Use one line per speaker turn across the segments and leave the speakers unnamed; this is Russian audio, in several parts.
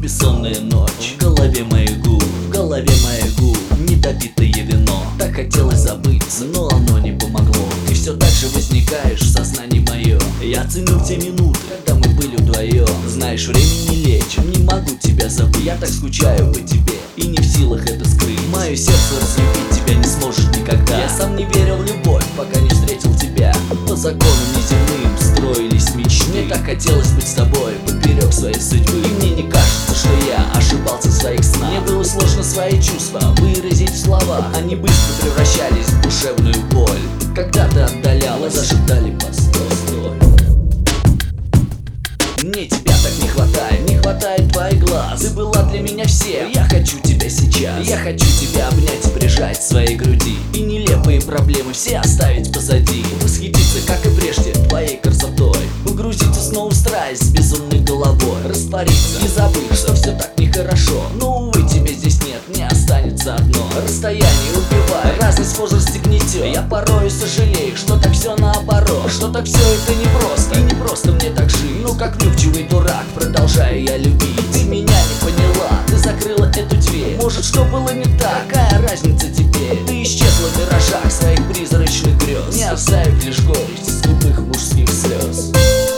бессонная ночь. В голове маягу, в голове маягу недопитое вино. Так хотелось забыться, но оно не помогло. Ты все так же возникаешь в сознании моем. Я ценил те минуты, когда мы были вдвоем. Знаешь, время не лечит, не могу тебя забыть. Я так скучаю по тебе и не в силах это скрыть. Мое сердце разлюбить тебя не сможет никогда. Я сам не верил в любовь, пока не встретил тебя. По законам неземным строились мечты. Мне так хотелось быть с тобой поперек своей судьбы. И мне не кажется, что я ошибался в своих снах. Мне было сложно свои чувства выразить в слова. Они быстро превращались в душевную боль. Когда ты отдалялась, зашептали постой, стой. Мне тебя так не хватает твоих глаз. Ты была для меня всем, я хочу тебя сейчас. Я хочу тебя обнять и прижать к своей груди. И нелепые проблемы все оставить позади. Восхититься, как и прежде, твоей красотой. Погрузиться снова в страсть с безумной головой. Раствориться и забыть, что все так нехорошо. Но, увы, тебе здесь нет, не останется одно. Расстояние убивает, разность в возрасте гнетет. Я порою сожалею, что так все наоборот. Что так все это непросто, и не просто мне так жить. Ну как влюбчивый дурак, продолжаю я любить. Ты меня не поняла, ты закрыла эту дверь. Может, что было не так, какая разница теперь? Ты исчезла в миражах своих призрачных грез, не оставив лишь горечь скупых мужских слез.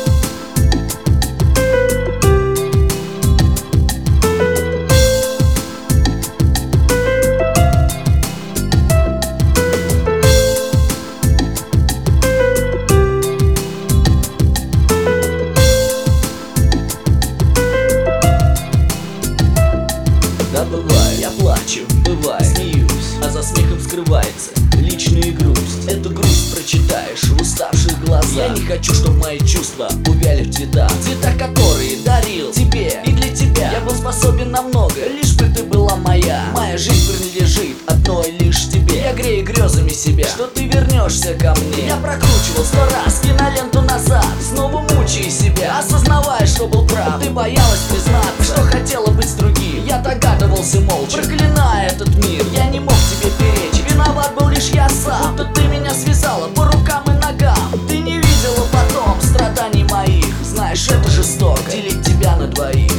Да, бывает, я плачу, бывает, смеюсь, а за смехом скрывается личная грусть. Эту грусть прочитаешь в уставших глазах. Я не хочу, чтобы мои чувства увяли в цветах. Цвета, которые дарил тебе и для тебя. Я был способен на многое, лишь бы ты была моя. Моя жизнь принадлежит одной лишь тебе. Я грею грезами себя, что ты вернешься ко мне. Я прокручивал 100 раз киноленту назад, снова мучая себя, осознавая, что был прав. Ты боялась признаться, что хотела быть с другим. Я догадывался молча, проклиная этот мир. Я не мог тебе перечить, виноват был лишь я сам. Будто ты меня связала по рукам и ногам. Ты не видела потом страданий моих. Знаешь, это жестоко, делить тебя на двоих.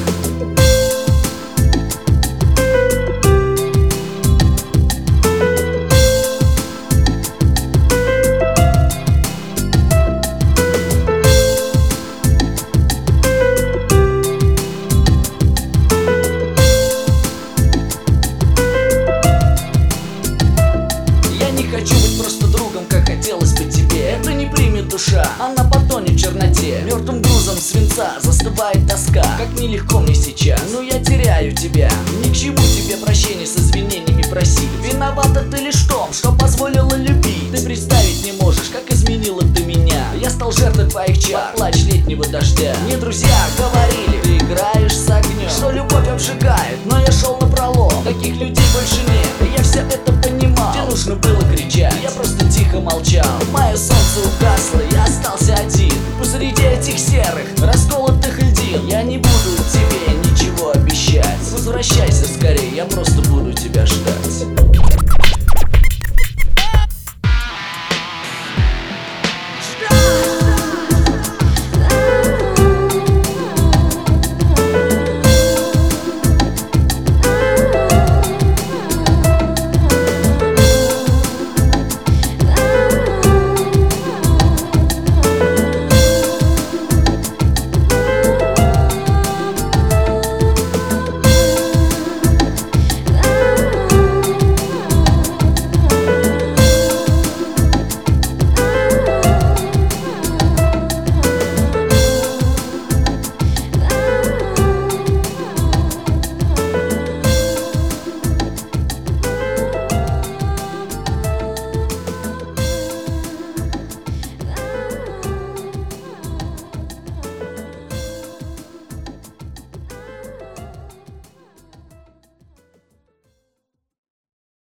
Хочу быть просто другом, как хотелось бы тебе. Это не примет душа, она потонет в черноте. Мертвым грузом свинца застывает тоска. Как нелегко мне сейчас, но я теряю тебя. Ни к чему тебе прощения с извинениями просить. Виновата ты лишь в том, что позволила любить. Ты представить не можешь, как изменила ты меня. Я стал жертвой твоих чар, плач летнего дождя. Мне друзья говорили, ты играешь с огнем, что любовь обжигает, но я шел напролом. Таких людей больше нет, я все это понимал. Тебе нужно было кричать, я просто тихо молчал. Мое солнце угасло, я остался один посреди этих серых, расколотых льдин. Я не буду тебе ничего обещать, возвращайся скорее, я просто